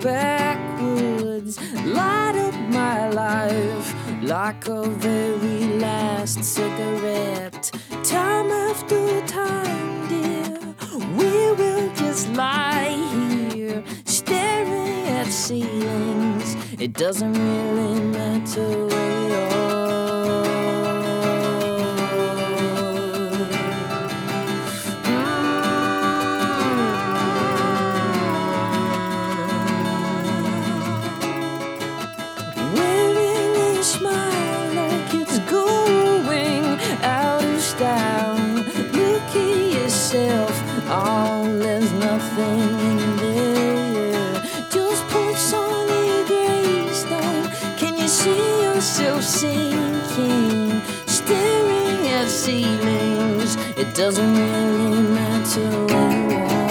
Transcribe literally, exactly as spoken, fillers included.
backwoods, light up my life like a very last cigarette. Time after time, dear, we will just lie here staring at ceilings. It doesn't really matter where you are. Smile like it's going out of style. Look at yourself, oh, there's nothing in there. Just puts on a gravestone. Can you see yourself sinking, staring at ceilings? It doesn't really matter where you are.